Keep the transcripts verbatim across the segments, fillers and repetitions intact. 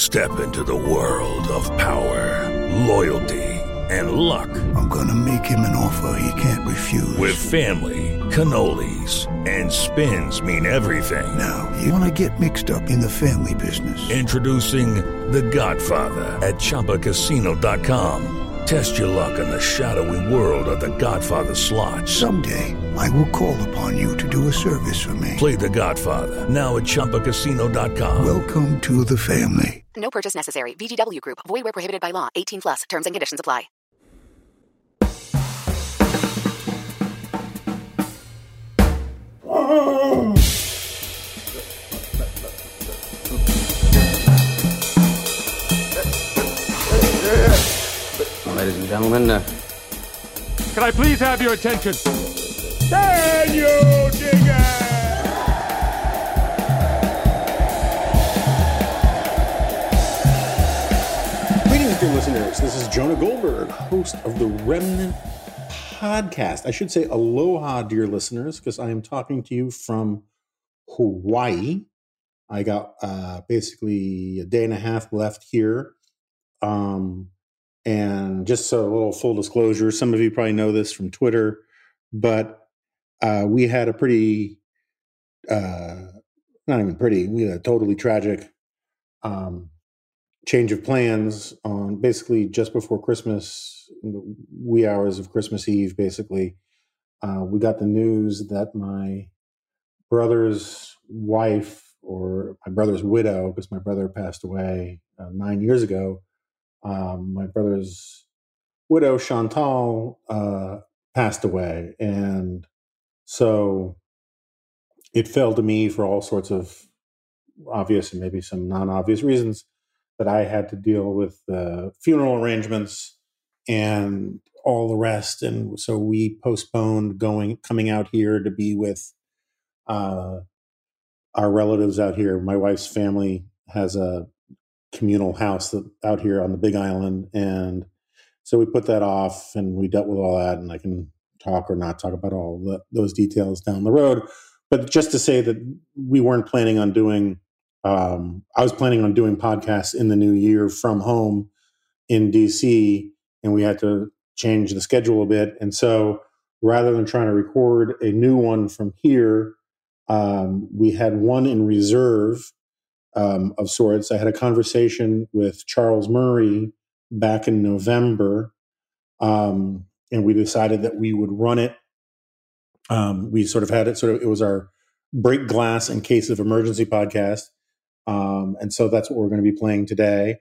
Step into the world of power, loyalty, and luck. I'm gonna make him an offer he can't refuse. With family, cannolis, and spins mean everything. Now, you wanna get mixed up in the family business. Introducing The Godfather at Chumba Casino dot com. Test your luck in the shadowy world of The Godfather slot. Someday, I will call upon you to do a service for me. Play The Godfather, now at Chumba Casino dot com. Welcome to the family. No purchase necessary. V G W Group. Void where prohibited by law. eighteen plus. Terms and conditions apply. Ladies and gentlemen, uh... can I please have your attention? Can you dig it? Greetings, dear listeners. This is Jonah Goldberg, host of the Remnant Podcast. I should say aloha, dear listeners, because I am talking to you from Hawaii. I got uh, basically a day and a half left here. Um, and just a little full disclosure, some of you probably know this from Twitter, but uh, we had a pretty, uh, not even pretty, we had a totally tragic um, change of plans on basically just before Christmas, in the wee hours of Christmas Eve, basically. Uh, we got the news that my brother's wife, or my brother's widow, because my brother passed away uh, nine years ago, um, my brother's widow, Chantal, uh, passed away. And so it fell to me for all sorts of obvious and maybe some non-obvious reasons that I had to deal with the funeral arrangements and all the rest. And so we postponed going, coming out here to be with uh, our relatives out here. My wife's family has a communal house that, out here on the Big Island. And so we put that off and we dealt with all that. And I can talk or not talk about all the, those details down the road. But just to say that we weren't planning on doing Um, I was planning on doing podcasts in the new year from home in D C, and we had to change the schedule a bit. And so rather than trying to record a new one from here, um, we had one in reserve um, of sorts. I had a conversation with Charles Murray back in November, um, and we decided that we would run it. Um, we sort of had it sort of, it was our break glass in case of emergency podcast. Um, and so that's what we're going to be playing today.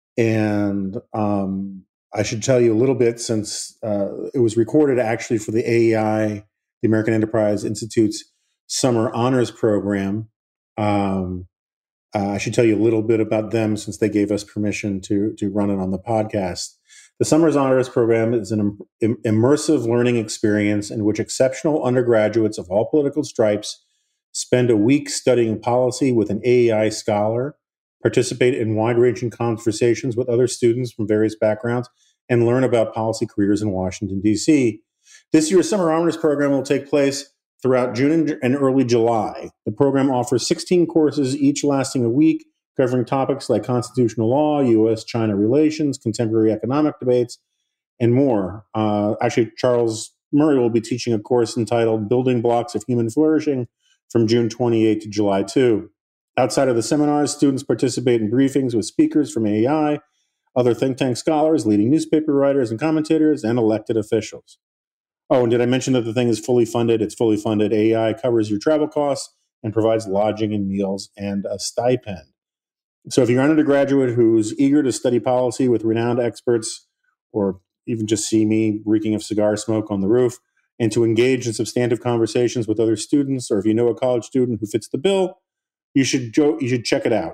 And um, I should tell you a little bit, since uh, it was recorded actually for the A E I, the American Enterprise Institute's Summer Honors Program. Um, uh, I should tell you a little bit about them, since they gave us permission to, to run it on the podcast. The Summer Honors Program is an im- immersive learning experience in which exceptional undergraduates of all political stripes spend a week studying policy with an A E I scholar, participate in wide-ranging conversations with other students from various backgrounds, and learn about policy careers in Washington, D C. This year's Summer Honors Program will take place throughout June and early July. The program offers sixteen courses, each lasting a week, covering topics like constitutional law, U S China relations, contemporary economic debates, and more. Uh, actually, Charles Murray will be teaching a course entitled Building Blocks of Human Flourishing, from June twenty-eighth to July second. Outside of the seminars, students participate in briefings with speakers from A E I, other think tank scholars, leading newspaper writers and commentators, and elected officials. Oh, and did I mention that the thing is fully funded? It's fully funded. A E I covers your travel costs and provides lodging and meals and a stipend. So if you're an undergraduate who's eager to study policy with renowned experts, or even just see me reeking of cigar smoke on the roof, and to engage in substantive conversations with other students, or if you know a college student who fits the bill, you should go, you should check it out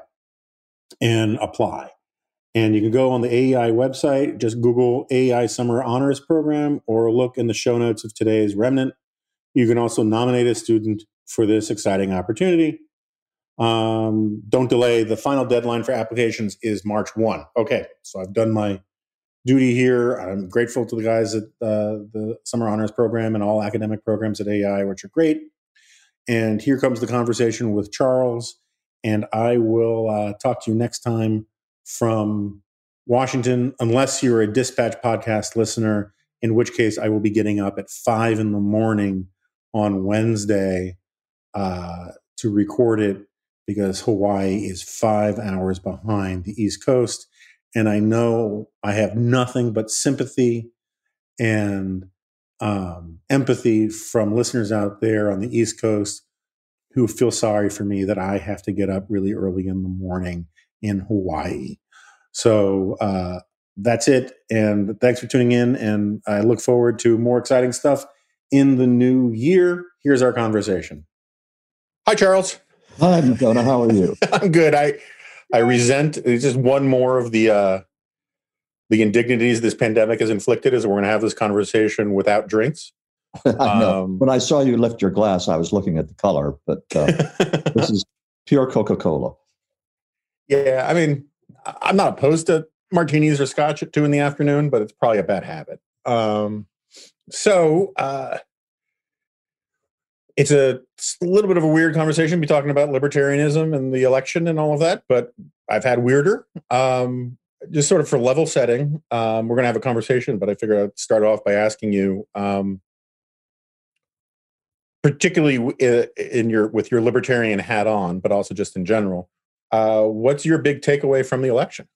and apply. And you can go on the A E I website, just Google A E I Summer Honors Program, or look in the show notes of today's Remnant. You can also nominate a student for this exciting opportunity. Um, don't delay. The final deadline for applications is March first. Okay, so I've done my duty here. I'm grateful to the guys at uh, the Summer Honors Program and all academic programs at A E I, which are great. And here comes the conversation with Charles. And I will uh, talk to you next time from Washington, unless you're a Dispatch podcast listener, in which case I will be getting up at five in the morning on Wednesday uh, to record it, because Hawaii is five hours behind the East Coast. And I know I have nothing but sympathy and um, empathy from listeners out there on the East Coast who feel sorry for me that I have to get up really early in the morning in Hawaii. So uh, that's it. And thanks for tuning in. And I look forward to more exciting stuff in the new year. Here's our conversation. Hi, Charles. Hi, Jonah. How are you? I'm good. I I resent it's just one more of the uh, the indignities this pandemic has inflicted is we're going to have this conversation without drinks. I know. Um, when I saw you lift your glass, I was looking at the color, but uh, this is pure Coca-Cola. Yeah, I mean, I'm not opposed to martinis or scotch at two in the afternoon, but it's probably a bad habit. Um, so uh, it's a, it's a little bit of a weird conversation, be talking about libertarianism and the election and all of that, but I've had weirder. Um, just sort of for level setting, um, we're going to have a conversation, but I figured I'd start off by asking you, um, particularly in your with your libertarian hat on, but also just in general, uh, what's your big takeaway from the election?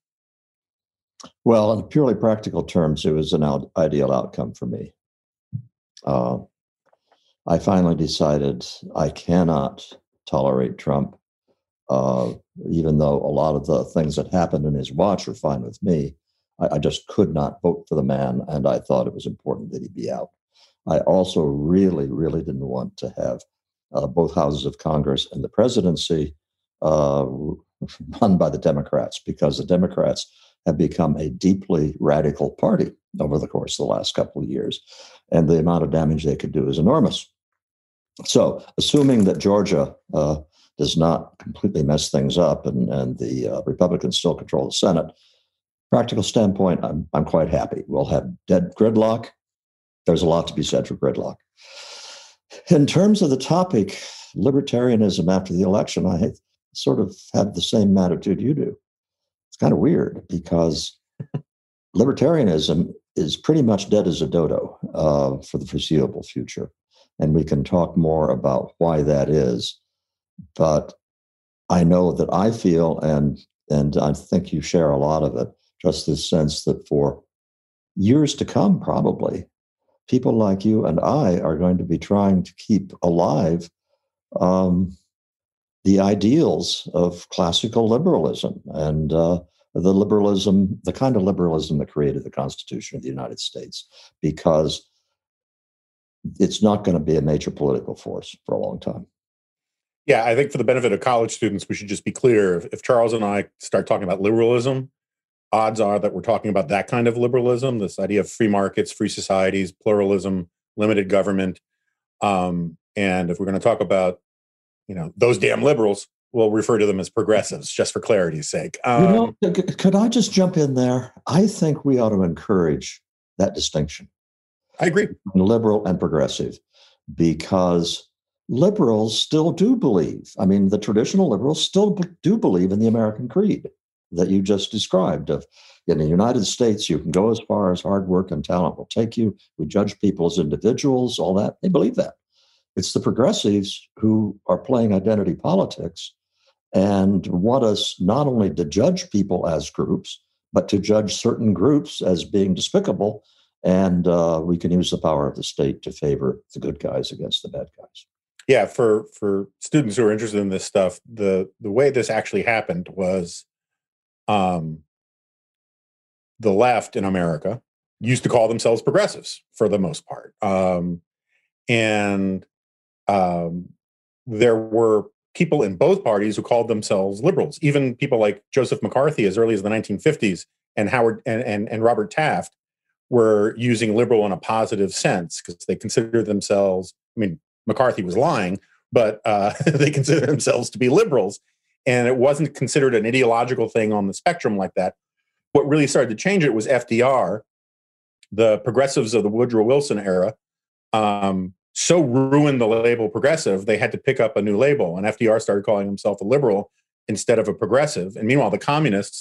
Well, in purely practical terms, it was an out- ideal outcome for me. Uh, I finally decided I cannot tolerate Trump, uh, even though a lot of the things that happened in his watch were fine with me. I, I just could not vote for the man, and I thought it was important that he be out. I also really, really didn't want to have uh, both houses of Congress and the presidency uh, run by the Democrats, because the Democrats have become a deeply radical party over the course of the last couple of years, and the amount of damage they could do is enormous. So, assuming that Georgia uh, does not completely mess things up and, and the uh, Republicans still control the Senate, practical standpoint, I'm, I'm quite happy. We'll have dead gridlock. There's a lot to be said for gridlock. In terms of the topic, libertarianism after the election, I sort of had the same attitude you do. It's kind of weird because libertarianism is pretty much dead as a dodo uh, for the foreseeable future. And we can talk more about why that is. But I know that I feel, and, and I think you share a lot of it, just this sense that for years to come, probably, people like you and I are going to be trying to keep alive um, the ideals of classical liberalism and uh, the liberalism, the kind of liberalism that created the Constitution of the United States, because it's not going to be a major political force for a long time. Yeah, I think for the benefit of college students, we should just be clear. If, if Charles and I start talking about liberalism, odds are that we're talking about that kind of liberalism, this idea of free markets, free societies, pluralism, limited government. Um, and if we're going to talk about, you know, those damn liberals, we'll refer to them as progressives, just for clarity's sake. Um, you know, could I just jump in there? I think we ought to encourage that distinction. I agree. Liberal and progressive, because liberals still do believe, I mean, the traditional liberals still b- do believe in the American creed that you just described. Of in the United States, you can go as far as hard work and talent will take you. We judge people as individuals, all that. They believe that. It's the progressives who are playing identity politics and want us not only to judge people as groups, but to judge certain groups as being despicable. And uh, we can use the power of the state to favor the good guys against the bad guys. Yeah, for for students who are interested in this stuff, the the way this actually happened was Um, the left in America used to call themselves progressives for the most part. Um, and um, there were people in both parties who called themselves liberals, even people like Joseph McCarthy as early as the nineteen fifties and Howard and, and, and Robert Taft were using liberal in a positive sense because they considered themselves, I mean, McCarthy was lying, but uh, they considered themselves to be liberals. And it wasn't considered an ideological thing on the spectrum like that. What really started to change it was F D R, the progressives of the Woodrow Wilson era, um, so ruined the label progressive, they had to pick up a new label. And F D R started calling himself a liberal instead of a progressive. And meanwhile, the communists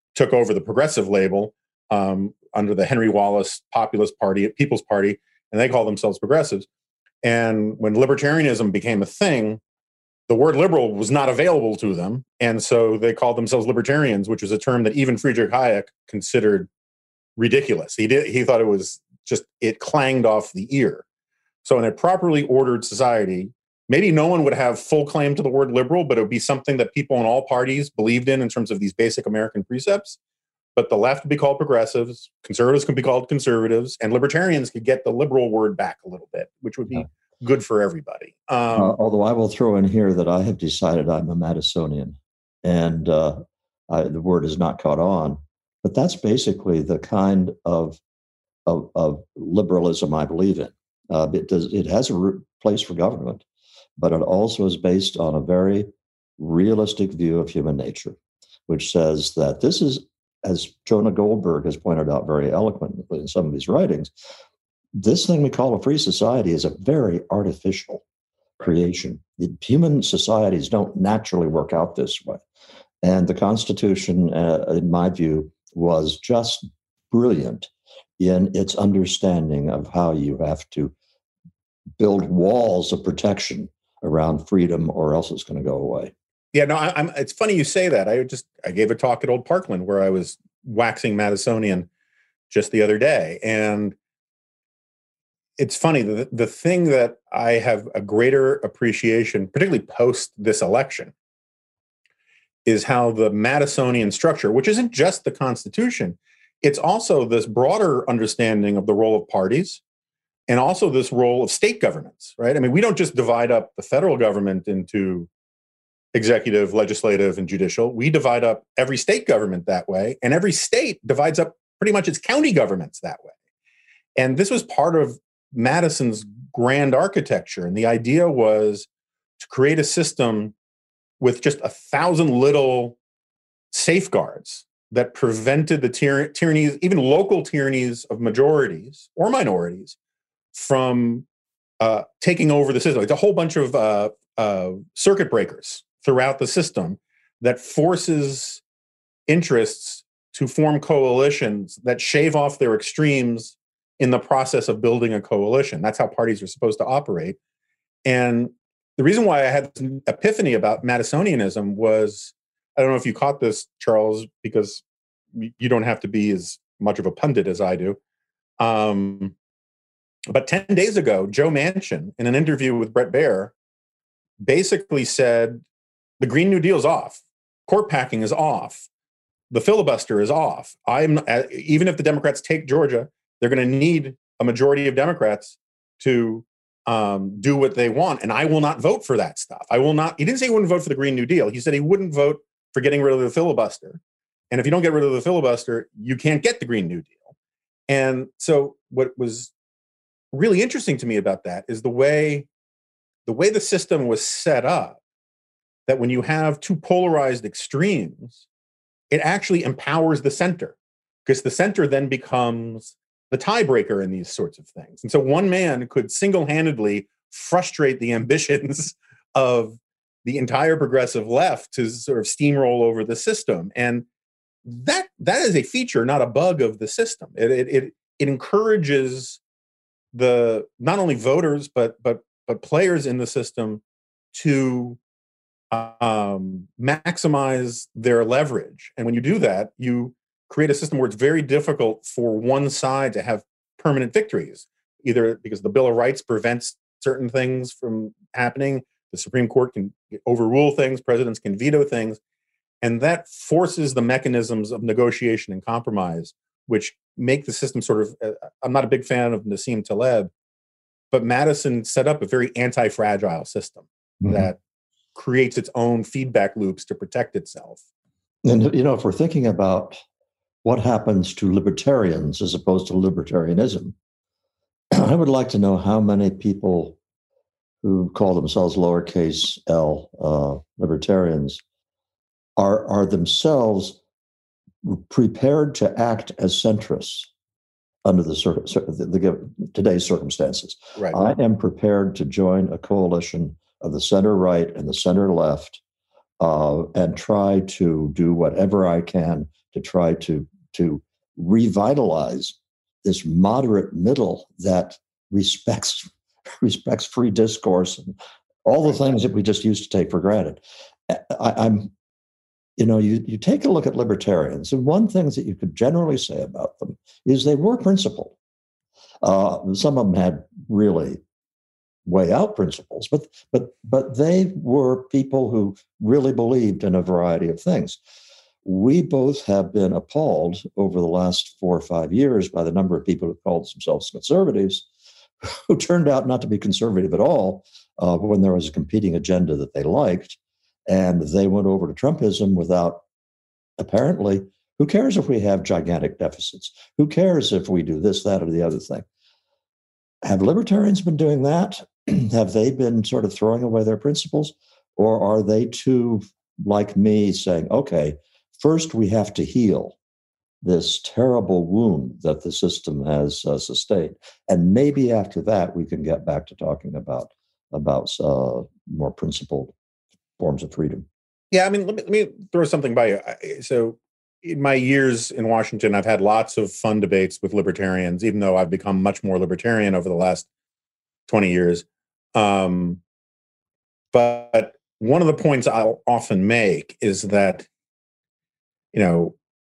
took over the progressive label um, under the Henry Wallace Populist Party, People's Party, and they call themselves progressives. And when libertarianism became a thing, the word liberal was not available to them. And so they called themselves libertarians, which was a term that even Friedrich Hayek considered ridiculous. He did, he thought it was just, it clanged off the ear. So in a properly ordered society, maybe no one would have full claim to the word liberal, but it would be something that people in all parties believed in in terms of these basic American precepts. But the left would be called progressives, conservatives could be called conservatives, and libertarians could get the liberal word back a little bit, which would be yeah. good for everybody. Um, uh, although I will throw in here that I have decided I'm a Madisonian, and uh, I, the word has not caught on. But that's basically the kind of of, of liberalism I believe in. Uh, it does. It has a place for government, but it also is based on a very realistic view of human nature, which says that this is, as Jonah Goldberg has pointed out very eloquently in some of his writings, this thing we call a free society is a very artificial creation. Human societies don't naturally work out this way. And the Constitution, uh, in my view, was just brilliant in its understanding of how you have to build walls of protection around freedom, or else it's going to go away. Yeah, no, I, I'm. It's funny you say that. I just I gave a talk at Old Parkland where I was waxing Madisonian just the other day, and it's funny, the the thing that I have a greater appreciation, particularly post this election, is how the Madisonian structure, which isn't just the Constitution, it's also this broader understanding of the role of parties, and also this role of state governments, right? I mean, we don't just divide up the federal government into executive, legislative, and judicial. We divide up every state government that way, and every state divides up pretty much its county governments that way. And this was part of Madison's grand architecture. And the idea was to create a system with just a thousand little safeguards that prevented the tyr- tyrannies, even local tyrannies of majorities or minorities, from uh, taking over the system. It's a whole bunch of uh, uh, circuit breakers throughout the system that forces interests to form coalitions that shave off their extremes in the process of building a coalition. That's how parties are supposed to operate. And the reason why I had this epiphany about Madisonianism was, I don't know if you caught this, Charles, because you don't have to be as much of a pundit as I do. Um, but ten days ago, Joe Manchin, in an interview with Bret Baier, basically said, the Green New Deal is off. Court packing is off. The filibuster is off. I'm even if the Democrats take Georgia, they're going to need a majority of Democrats to um, do what they want, and I will not vote for that stuff. I will not. He didn't say he wouldn't vote for the Green New Deal. He said he wouldn't vote for getting rid of the filibuster. And if you don't get rid of the filibuster, you can't get the Green New Deal. And so, what was really interesting to me about that is the way the way the system was set up. That when you have two polarized extremes, it actually empowers the center, because the center then becomes the tiebreaker in these sorts of things. And so one man could single-handedly frustrate the ambitions of the entire progressive left to sort of steamroll over the system. And that that is a feature, not a bug of the system. It it it, it encourages the not only voters but but but players in the system to um, maximize their leverage. And when you do that, you create a system where it's very difficult for one side to have permanent victories, either because the Bill of Rights prevents certain things from happening, the Supreme Court can overrule things, presidents can veto things, and that forces the mechanisms of negotiation and compromise, which make the system sort of, uh, I'm not a big fan of Nassim Taleb, but Madison set up a very anti-fragile system mm-hmm. that creates its own feedback loops to protect itself. And, you know, if we're thinking about what happens to libertarians as opposed to libertarianism, I would like to know how many people who call themselves lowercase l uh, libertarians are, are themselves prepared to act as centrists under the, cir- the, the today's circumstances. Right. I am prepared to join a coalition of the center right and the center left uh, and try to do whatever I can to try to, to revitalize this moderate middle that respects respects free discourse and all the things that we just used to take for granted. I, I'm, you know, you, you take a look at libertarians, and one thing that you could generally say about them is they were principled. Uh, some of them had really way out principles, but but but they were people who really believed in a variety of things. We both have been appalled over the last four or five years by the number of people who called themselves conservatives, who turned out not to be conservative at all uh, when there was a competing agenda that they liked, and they went over to Trumpism without, apparently, who cares if we have gigantic deficits? Who cares if we do this, that, or the other thing? Have libertarians been doing that? Have they been sort of throwing away their principles? Or are they too, like me, saying, okay, first we have to heal this terrible wound that the system has uh, sustained. And maybe after that, we can get back to talking about, about uh, more principled forms of freedom. Yeah, I mean, let me, let me throw something by you. So in my years in Washington, I've had lots of fun debates with libertarians, even though I've become much more libertarian over the last twenty years. Um, but one of the points I'll often make is that, you know,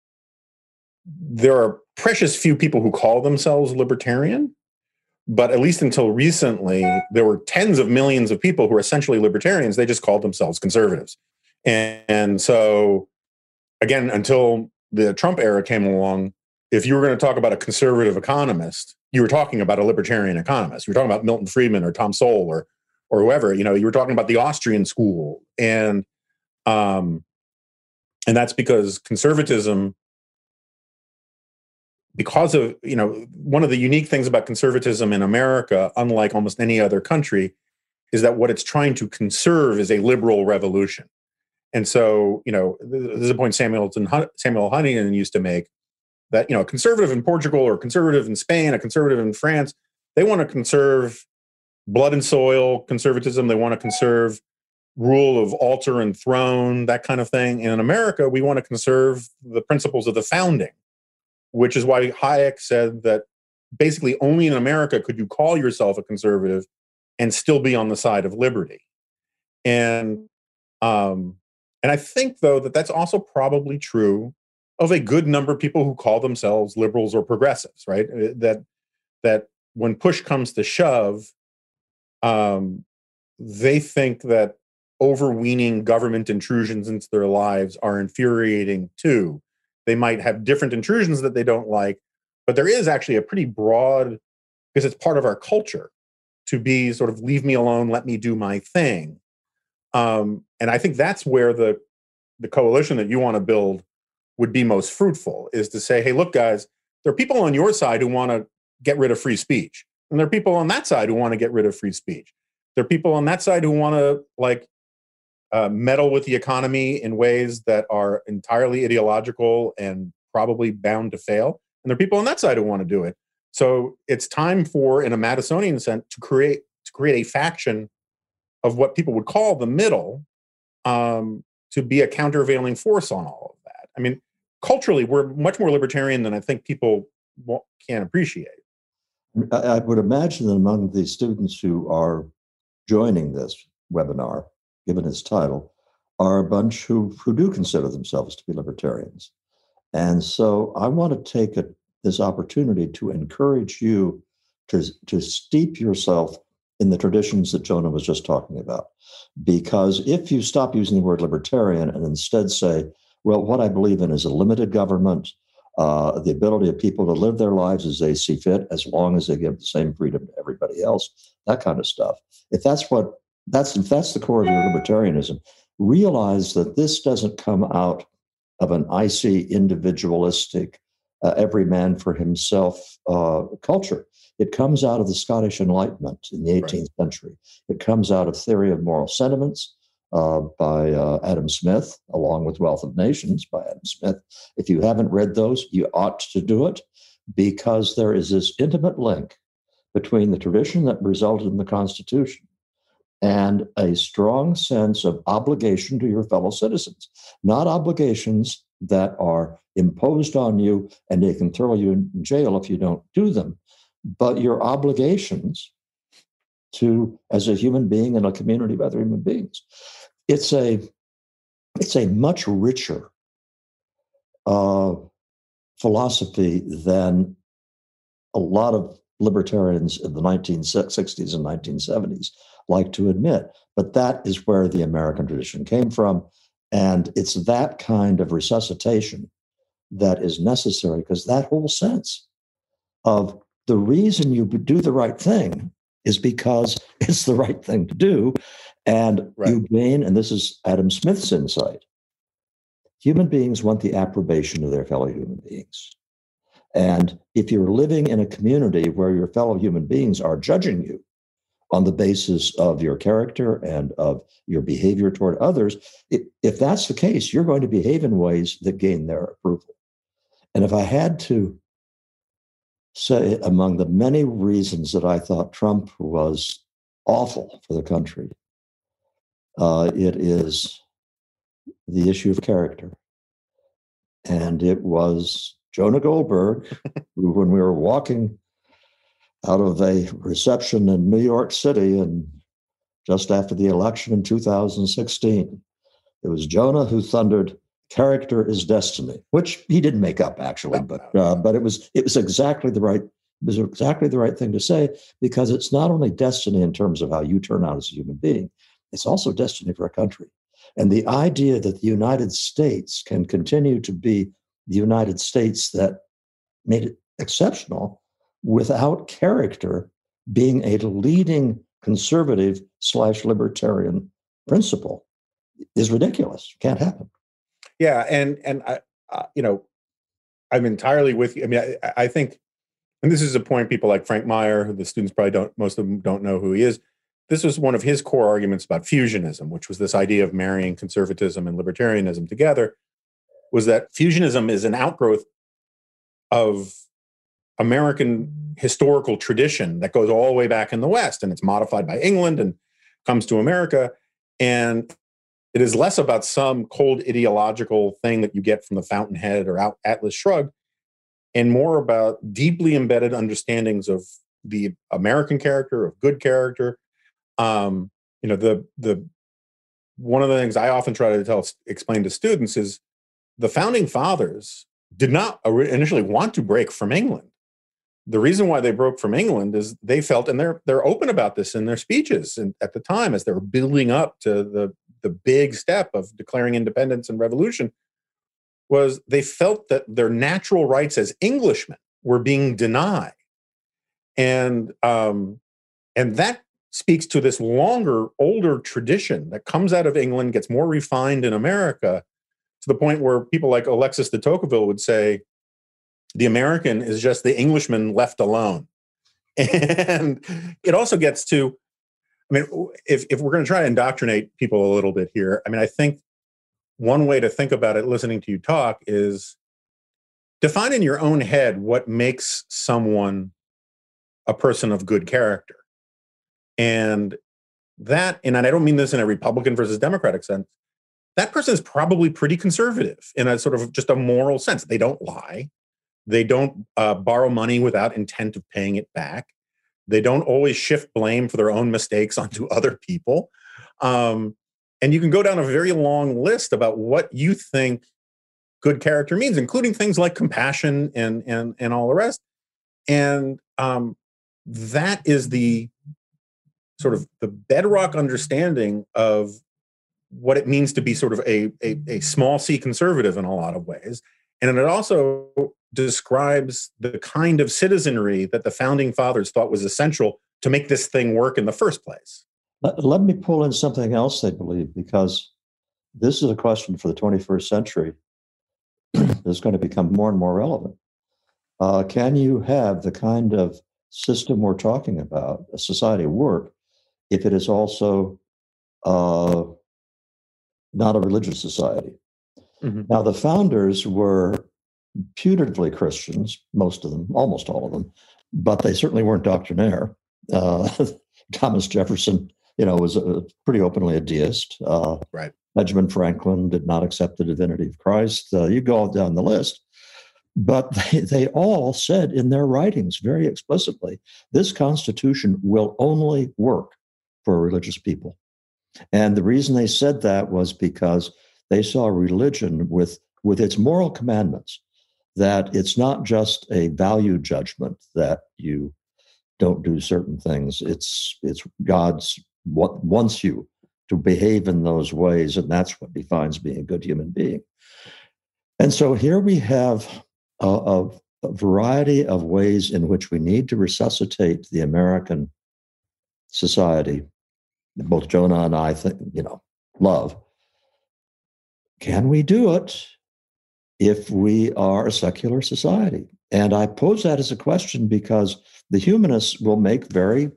there are precious few people who call themselves libertarian, but at least until recently, there were tens of millions of people who are essentially libertarians. They just called themselves conservatives. And, and so, again, until the Trump era came along, if you were going to talk about a conservative economist, you were talking about a libertarian economist. You were talking about Milton Friedman or Tom Sowell or or whoever. You know, you were talking about the Austrian school, and um, and that's because conservatism, because of, you know, one of the unique things about conservatism in America, unlike almost any other country, is that what it's trying to conserve is a liberal revolution. And so, you know, this is a point Samuel Samuel Huntington used to make, that, you know, a conservative in Portugal or a conservative in Spain, a conservative in France, they want to conserve blood and soil conservatism. They want to conserve rule of altar and throne, that kind of thing. And in America, we want to conserve the principles of the founding, which is why Hayek said that basically only in America could you call yourself a conservative and still be on the side of liberty. And um, and I think, though, that that's also probably true of a good number of people who call themselves liberals or progressives, right? That that when push comes to shove, um, they think that overweening government intrusions into their lives are infuriating too. They might have different intrusions that they don't like, but there is actually a pretty broad, because it's part of our culture, to be sort of leave me alone, let me do my thing. Um, and I think that's where the the coalition that you want to build would be most fruitful, is to say, hey, look, guys, there are people on your side who want to get rid of free speech. And there are people on that side who want to get rid of free speech. There are people on that side who want to, like, uh, meddle with the economy in ways that are entirely ideological and probably bound to fail. And there are people on that side who want to do it. So it's time for, in a Madisonian sense, to create to create a faction of what people would call the middle, um, to be a countervailing force on all of that. I mean, culturally, we're much more libertarian than I think people can appreciate. I would imagine that among the students who are joining this webinar, given its title, are a bunch who, who do consider themselves to be libertarians. And so I want to take a, this opportunity to encourage you to, to steep yourself in the traditions that Jonah was just talking about. Because if you stop using the word libertarian and instead say, well, what I believe in is a limited government, uh, the ability of people to live their lives as they see fit, as long as they give the same freedom to everybody else, that kind of stuff. If that's what that's if that's the core of your libertarianism, realize that this doesn't come out of an icy, individualistic, uh, every man for himself uh, culture. It comes out of the Scottish Enlightenment in the eighteenth right. century. It comes out of Theory of Moral Sentiments uh, by uh, Adam Smith, along with Wealth of Nations by Adam Smith. If you haven't read those, you ought to do it, because there is this intimate link between the tradition that resulted in the Constitution and a strong sense of obligation to your fellow citizens, not obligations that are imposed on you, and they can throw you in jail if you don't do them. But your obligations to, as a human being in a community of other human beings, it's a it's a much richer uh, philosophy than a lot of libertarians in the nineteen sixties and nineteen seventies like to admit. But that is where the American tradition came from. And it's that kind of resuscitation that is necessary, because that whole sense of the reason you do the right thing is because it's the right thing to do. And right. you gain, and this is Adam Smith's insight, human beings want the approbation of their fellow human beings. And if you're living in a community where your fellow human beings are judging you on the basis of your character and of your behavior toward others, it, if that's the case, you're going to behave in ways that gain their approval. And if I had to say, among the many reasons that I thought Trump was awful for the country, uh, it is the issue of character. And it was Jonah Goldberg, who, when we were walking out of a reception in New York City and just after the election in two thousand sixteen, it was Jonah who thundered, "Character is destiny," which he didn't make up, actually, but uh, but it was it was exactly the right it was exactly the right thing to say, because it's not only destiny in terms of how you turn out as a human being, it's also destiny for a country. And the idea that the United States can continue to be the United States that made it exceptional without character being a leading conservative slash libertarian principle is ridiculous. Can't happen. Yeah, and and I, uh, you know, I'm entirely with you. I mean, I, I think, and this is a point people like Frank Meyer, who the students probably don't, most of them don't know who he is. This was one of his core arguments about fusionism, which was this idea of marrying conservatism and libertarianism together, was that fusionism is an outgrowth of American historical tradition that goes all the way back in the West, and it's modified by England and comes to America. And it is less about some cold ideological thing that you get from the Fountainhead or Atlas Shrugged, and more about deeply embedded understandings of the American character, of good character. Um, you know, the the one of the things I often try to tell, explain to students is the founding fathers did not initially want to break from England. The reason why they broke from England is they felt, and they're they're open about this in their speeches and at the time as they were building up to the the big step of declaring independence and revolution, was they felt that their natural rights as Englishmen were being denied. And um, and that speaks to this longer, older tradition that comes out of England, gets more refined in America, to the point where people like Alexis de Tocqueville would say, the American is just the Englishman left alone. And it also gets to, I mean, if, if we're going to try to indoctrinate people a little bit here, I mean, I think one way to think about it, listening to you talk, is define in your own head what makes someone a person of good character. And that, and I don't mean this in a Republican versus Democratic sense, that person is probably pretty conservative in a sort of just a moral sense. They don't lie. They don't uh, borrow money without intent of paying it back. They don't always shift blame for their own mistakes onto other people. Um, and you can go down a very long list about what you think good character means, including things like compassion and and and all the rest. And um, that is the sort of the bedrock understanding of what it means to be sort of a, a, a small c conservative in a lot of ways. And it also describes the kind of citizenry that the founding fathers thought was essential to make this thing work in the first place. Let, let me pull in something else they believe, because this is a question for the twenty-first century that's going to become more and more relevant. Uh, can you have the kind of system we're talking about, a society work, if it is also uh, not a religious society? Mm-hmm. Now, the founders were putatively Christians, most of them, almost all of them, but they certainly weren't doctrinaire. Uh, Thomas Jefferson, you know, was a, pretty openly a deist. Uh, right. Benjamin Franklin did not accept the divinity of Christ. Uh, you go down the list. But they, they all said in their writings very explicitly, this Constitution will only work for religious people. And the reason they said that was because they saw religion with, with its moral commandments, that it's not just a value judgment that you don't do certain things. It's, it's God's what wants you to behave in those ways, and that's what defines being a good human being. And so here we have a, a, a variety of ways in which we need to resuscitate the American society. Both Jonah and I think, you know, love. Can we do it if we are a secular society? And I pose that as a question because the humanists will make very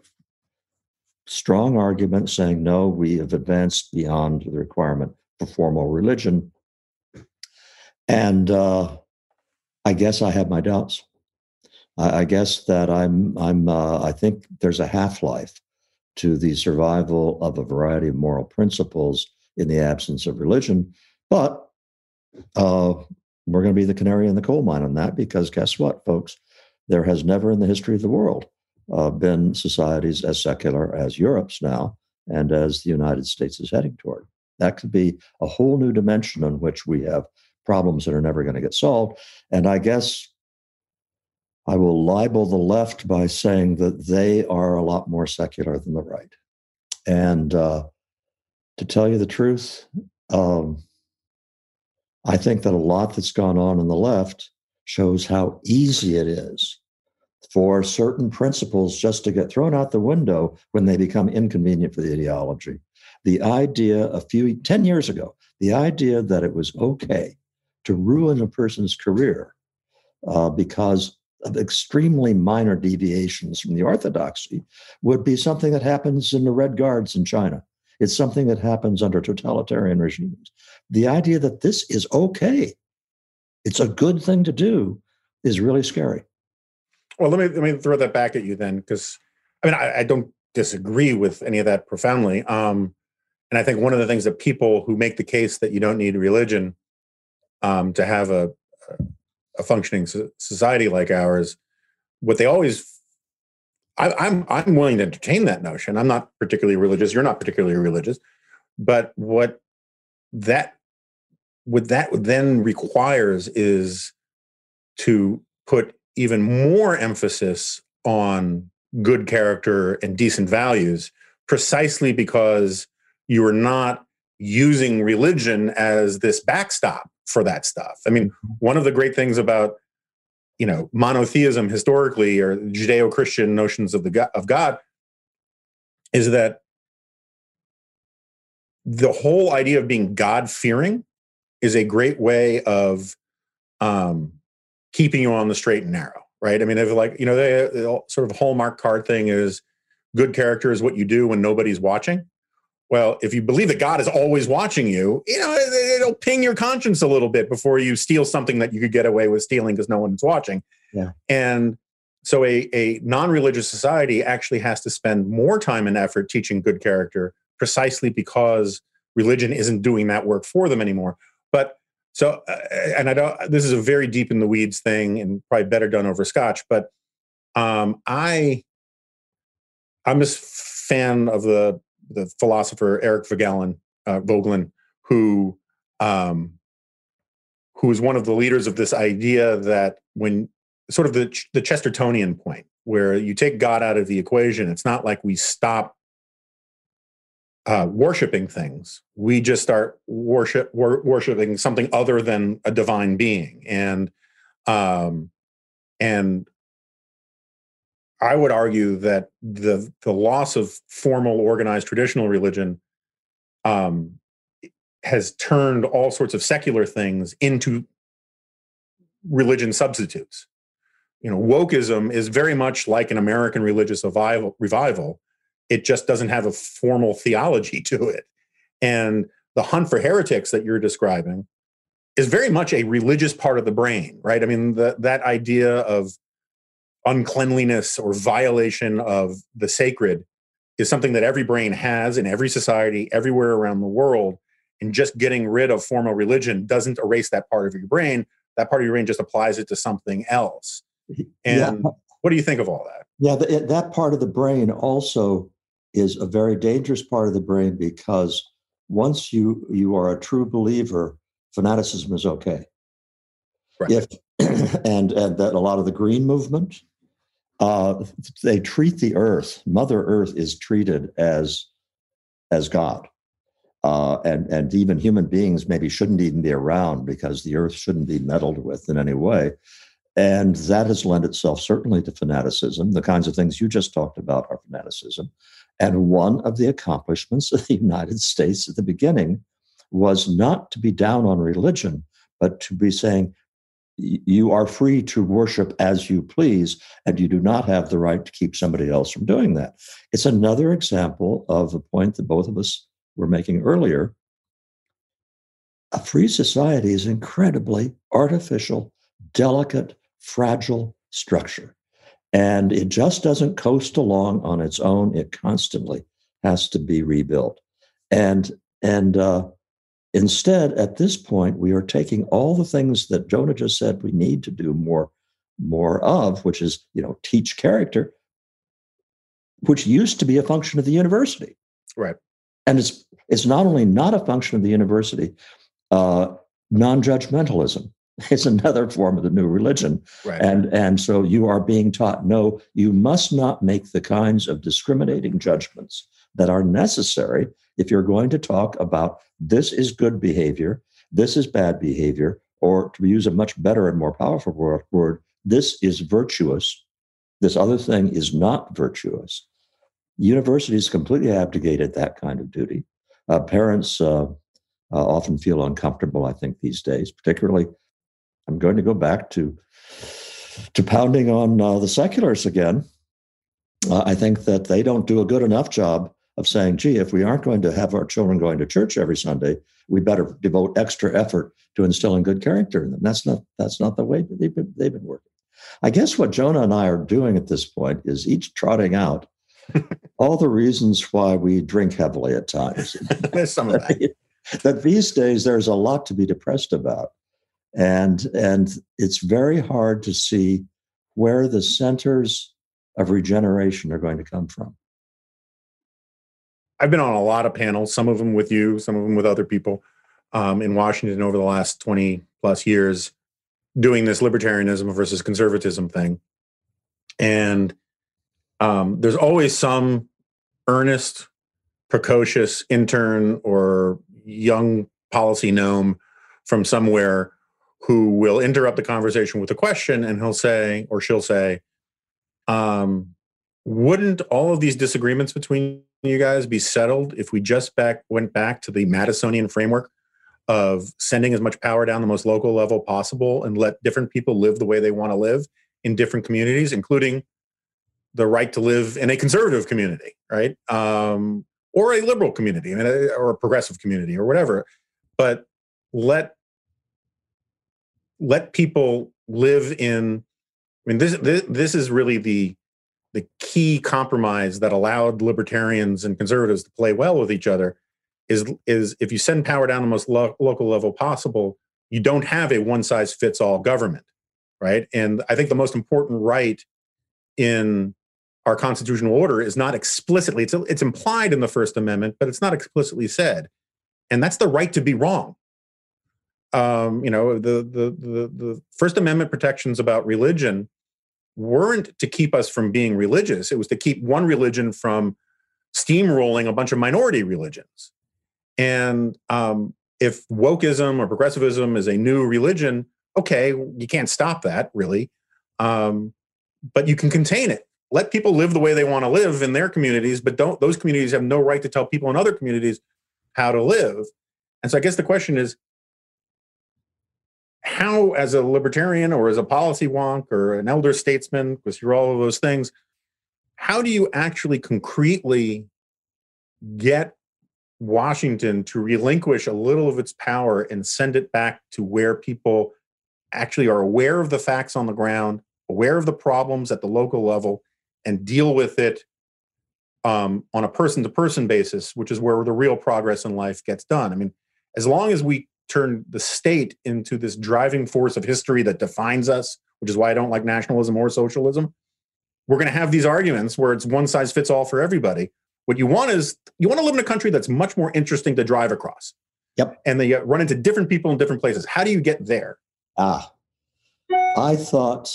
strong arguments saying, no, we have advanced beyond the requirement for formal religion. And uh, I guess I have my doubts. I, I guess that I'm, I'm, uh, I think there's a half-life to the survival of a variety of moral principles in the absence of religion. But uh, we're going to be the canary in the coal mine on that, because guess what, folks? There has never in the history of the world uh, been societies as secular as Europe's now and as the United States is heading toward. That could be a whole new dimension in which we have problems that are never going to get solved. And I guess I will libel the left by saying that they are a lot more secular than the right. And uh, to tell you the truth, um, I think that a lot that's gone on in the left shows how easy it is for certain principles just to get thrown out the window when they become inconvenient for the ideology. The idea a few, ten years ago, the idea that it was okay to ruin a person's career uh, because of extremely minor deviations from the orthodoxy would be something that happens in the Red Guards in China. It's something that happens under totalitarian regimes. The idea that this is okay, it's a good thing to do, is really scary. Well, let me let me throw that back at you then, because I mean I, I don't disagree with any of that profoundly. Um, and I think one of the things that people who make the case that you don't need religion um, to have a, a functioning society like ours, what they always I, I'm I'm willing to entertain that notion. I'm not particularly religious. You're not particularly religious, but what that what that then requires is to put even more emphasis on good character and decent values, precisely because you are not using religion as this backstop for that stuff. I mean, one of the great things about, you know, monotheism historically, or Judeo-Christian notions of the God, of God, is that the whole idea of being God-fearing is a great way of um, keeping you on the straight and narrow, right? I mean, if like, you know, the, the sort of hallmark card thing is good character is what you do when nobody's watching. Well, if you believe that God is always watching you, you know, it, it'll ping your conscience a little bit before you steal something that you could get away with stealing because no one's watching. Yeah. And so a, a non-religious society actually has to spend more time and effort teaching good character, precisely because religion isn't doing that work for them anymore. But so, uh, and I don't, this is a very deep in the weeds thing and probably better done over scotch, but um, I, I'm a fan of the, the philosopher Eric Voegelin, uh, Voegelin, who um, who is one of the leaders of this idea that when sort of the the Chestertonian point, where you take God out of the equation, it's not like we stop uh, worshiping things; we just start worship wor- worshiping something other than a divine being, and um, and. I would argue that the the loss of formal, organized, traditional religion um, has turned all sorts of secular things into religion substitutes. You know, wokeism is very much like an American religious revival. revival. It just doesn't have a formal theology to it. And the hunt for heretics that you're describing is very much a religious part of the brain, right? I mean, the, that idea of uncleanliness or violation of the sacred is something that every brain has in every society, everywhere around the world. and just getting rid of formal religion doesn't erase that part of your brain. That part of your brain just applies it to something else. And Yeah. what do you think of all that? Yeah, the, that part of the brain also is a very dangerous part of the brain, because once you you are a true believer, fanaticism is okay. Right. If and and that a lot of the green movement, uh, they treat the earth, Mother Earth is treated as as God, uh, and and even human beings maybe shouldn't even be around because the earth shouldn't be meddled with in any way. And that has lent itself certainly to fanaticism. The kinds of things you just talked about are fanaticism. And one of the accomplishments of the United States at the beginning was not to be down on religion, but to be saying, you are free to worship as you please, and you do not have the right to keep somebody else from doing that. It's another example of a point that both of us were making earlier. A free society is incredibly artificial, delicate, fragile structure. And it just doesn't coast along on its own. It constantly has to be rebuilt. And, and uh, instead, at this point, we are taking all the things that Jonah just said we need to do more, more of, which is, you know, teach character, which used to be a function of the university. Right. And it's, it's not only not a function of the university, uh, non-judgmentalism. It's another form of the new religion. Right. And, and so you are being taught, no, you must not make the kinds of discriminating judgments that are necessary if you're going to talk about this is good behavior, this is bad behavior, or to use a much better and more powerful word, word this is virtuous, this other thing is not virtuous. Universities completely abdicated that kind of duty. Uh, parents uh, uh, often feel uncomfortable, I think, these days, particularly. I'm going to go back to, to pounding on uh, the secularists again. Uh, I think that they don't do a good enough job of saying, gee, if we aren't going to have our children going to church every Sunday, we better devote extra effort to instilling good character in them. That's not, that's not the way they've been, they've been working. I guess what Jonah and I are doing at this point is each trotting out all the reasons why we drink heavily at times. There's some of that. That these days there's a lot to be depressed about. And, and it's very hard to see where the centers of regeneration are going to come from. I've been on a lot of panels, some of them with you, some of them with other people um, in Washington over the last twenty plus years, doing this libertarianism versus conservatism thing. And um, there's always some earnest, precocious intern or young policy gnome from somewhere who will interrupt the conversation with a question, and he'll say, or she'll say, um, wouldn't all of these disagreements between you guys be settled if we just back went back to the Madisonian framework of sending as much power down the most local level possible and let different people live the way they want to live in different communities, including the right to live in a conservative community, right? Um, or a liberal community, I mean, or a progressive community or whatever. But let let people live in, I mean, this, this, this is really the, the key compromise that allowed libertarians and conservatives to play well with each other is, is if you send power down the most lo- local level possible, you don't have a one-size-fits-all government, right? And I think the most important right in our constitutional order is not explicitly, it's, it's implied in the First Amendment, but it's not explicitly said. And that's the right to be wrong. Um, you know, the, the, the, the First Amendment protections about religion weren't to keep us from being religious. It was to keep one religion from steamrolling a bunch of minority religions. And um, if wokeism or progressivism is a new religion, okay, you can't stop that, really. Um, but you can contain it. Let people live the way they want to live in their communities, but don't, those communities have no right to tell people in other communities how to live. And so I guess the question is, how, as a libertarian or as a policy wonk or an elder statesman, because you're all of those things, how do you actually concretely get Washington to relinquish a little of its power and send it back to where people actually are aware of the facts on the ground, aware of the problems at the local level, and deal with it um, on a person-to-person basis, which is where the real progress in life gets done? I mean, as long as we turn the state into this driving force of history that defines us, which is why I don't like nationalism or socialism, we're going to have these arguments where it's one size fits all for everybody. What you want is, you want to live in a country that's much more interesting to drive across. Yep. And they run into different people in different places. How do you get there? Ah, I thought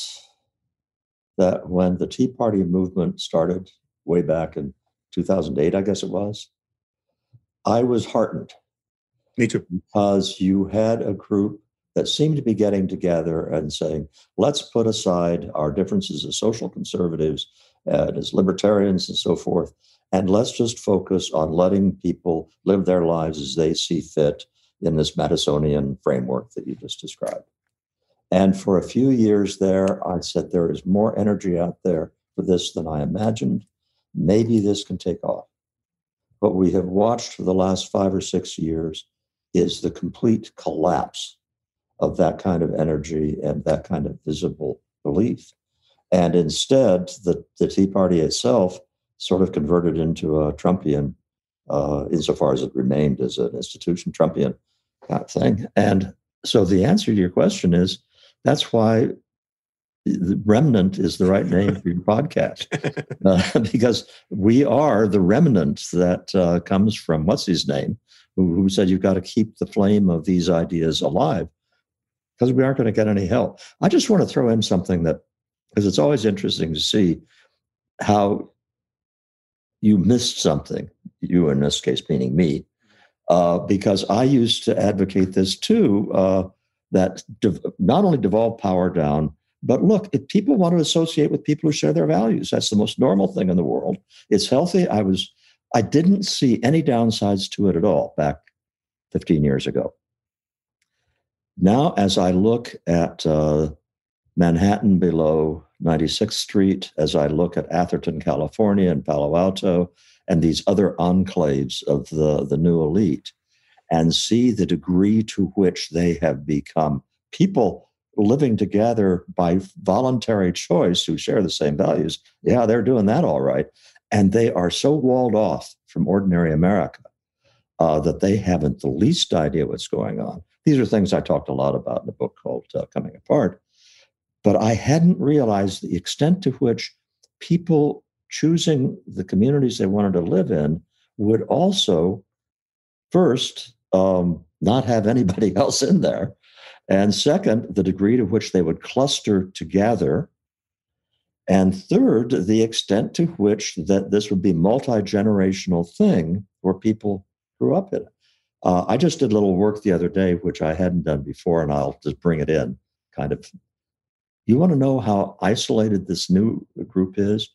that when the Tea Party movement started way back in two thousand eight, I guess it was, I was heartened. Me too. Because you had a group that seemed to be getting together and saying, let's put aside our differences as social conservatives and as libertarians and so forth, and let's just focus on letting people live their lives as they see fit in this Madisonian framework that you just described. And for a few years there, I said, there is more energy out there for this than I imagined. Maybe this can take off. What we have watched for the last five or six years is the complete collapse of that kind of energy and that kind of visible belief. And instead, the, the Tea Party itself sort of converted into a Trumpian, uh, insofar as it remained as an institution, Trumpian kind of thing. And so the answer to your question is, that's why the Remnant is the right name for your podcast, uh, because we are the remnant that uh, comes from, what's his name, who, who said you've got to keep the flame of these ideas alive, because we aren't going to get any help. I just want to throw in something that, because it's always interesting to see how you missed something, you in this case meaning me, uh, because I used to advocate this too, uh, that dev- not only devolve power down, but look, if people want to associate with people who share their values, that's the most normal thing in the world. It's healthy. I was, I didn't see any downsides to it at all back fifteen years ago. Now, as I look at uh, Manhattan below ninety-sixth Street, as I look at Atherton, California, and Palo Alto, and these other enclaves of the, the new elite, and see the degree to which they have become people living together by voluntary choice who share the same values. Yeah, they're doing that all right. And they are so walled off from ordinary America uh, that they haven't the least idea what's going on. These are things I talked a lot about in a book called uh, Coming Apart. But I hadn't realized the extent to which people choosing the communities they wanted to live in would also, first, um, not have anybody else in there. And second, the degree to which they would cluster together. And third, the extent to which that this would be a multi-generational thing where people grew up in it. Uh, I just did a little work the other day, which I hadn't done before, and I'll just bring it in. Kind of, you want to know how isolated this new group is?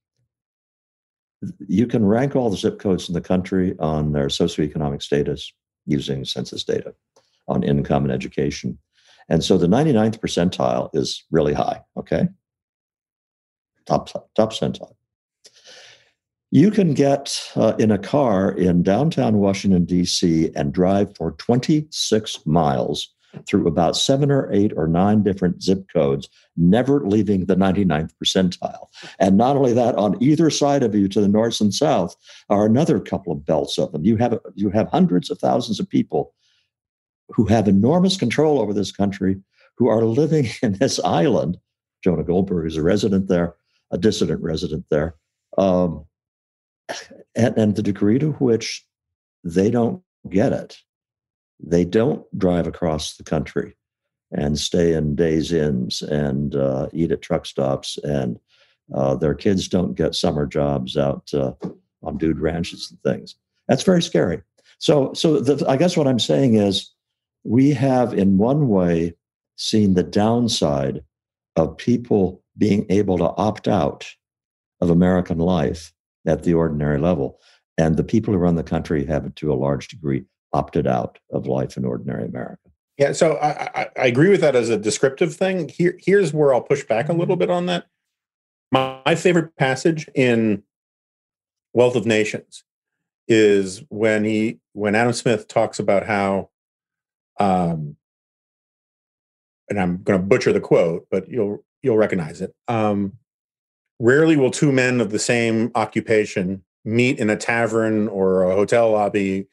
You can rank all the zip codes in the country on their socioeconomic status using census data on income and education. And so the ninety-ninth percentile is really high, okay? Top, top percentile. You can get uh, in a car in downtown Washington, D C and drive for twenty-six miles through about seven or eight or nine different zip codes, never leaving the ninety-ninth percentile. And not only that, on either side of you to the north and south are another couple of belts of them. You have, you have hundreds of thousands of people who have enormous control over this country, who are living in this island. Jonah Goldberg is a resident there, a dissident resident there. Um, and, and the degree to which they don't get it, they don't drive across the country and stay in Days Inns and uh, eat at truck stops, and uh, their kids don't get summer jobs out uh, on dude ranches and things. That's very scary. So, so the, I guess what I'm saying is, we have in one way seen the downside of people being able to opt out of American life at the ordinary level. And the people who run the country have, to a large degree, opted out of life in ordinary America. Yeah, so I, I, I agree with that as a descriptive thing. Here, here's where I'll push back a little bit on that. My, my favorite passage in Wealth of Nations is when he, when Adam Smith talks about how, um, and I'm going to butcher the quote, but you'll you'll recognize it. Um, Rarely will two men of the same occupation meet in a tavern or a hotel lobby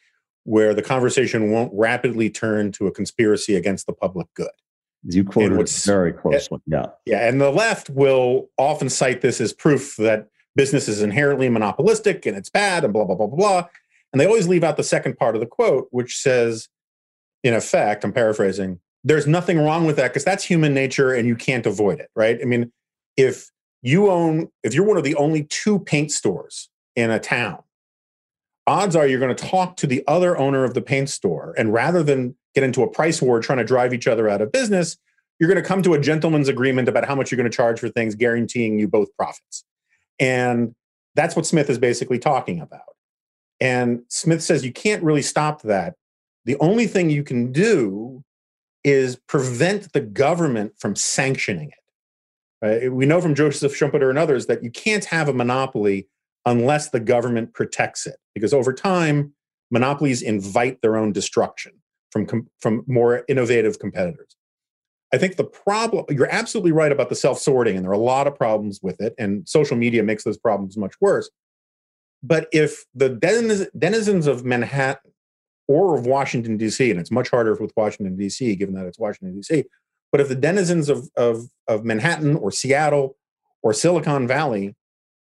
where the conversation won't rapidly turn to a conspiracy against the public good. You quoted it very closely. Yeah. Yeah. And the left will often cite this as proof that business is inherently monopolistic and it's bad and blah, blah, blah, blah, blah. And they always leave out the second part of the quote, which says, in effect, I'm paraphrasing, there's nothing wrong with that because that's human nature and you can't avoid it, right? I mean, if you own, if you're one of the only two paint stores in a town, odds are you're going to talk to the other owner of the paint store. And rather than get into a price war trying to drive each other out of business, you're going to come to a gentleman's agreement about how much you're going to charge for things, guaranteeing you both profits. And that's what Smith is basically talking about. And Smith says you can't really stop that. The only thing you can do is prevent the government from sanctioning it. Right? We know from Joseph Schumpeter and others that you can't have a monopoly unless the government protects it, because over time, monopolies invite their own destruction from, com- from more innovative competitors. I think the problem, you're absolutely right about the self-sorting, and there are a lot of problems with it, and social media makes those problems much worse. But if the deniz- denizens of Manhattan or of Washington, D C, and it's much harder with Washington, D C, given that it's Washington, D C, but if the denizens of, of, of Manhattan or Seattle or Silicon Valley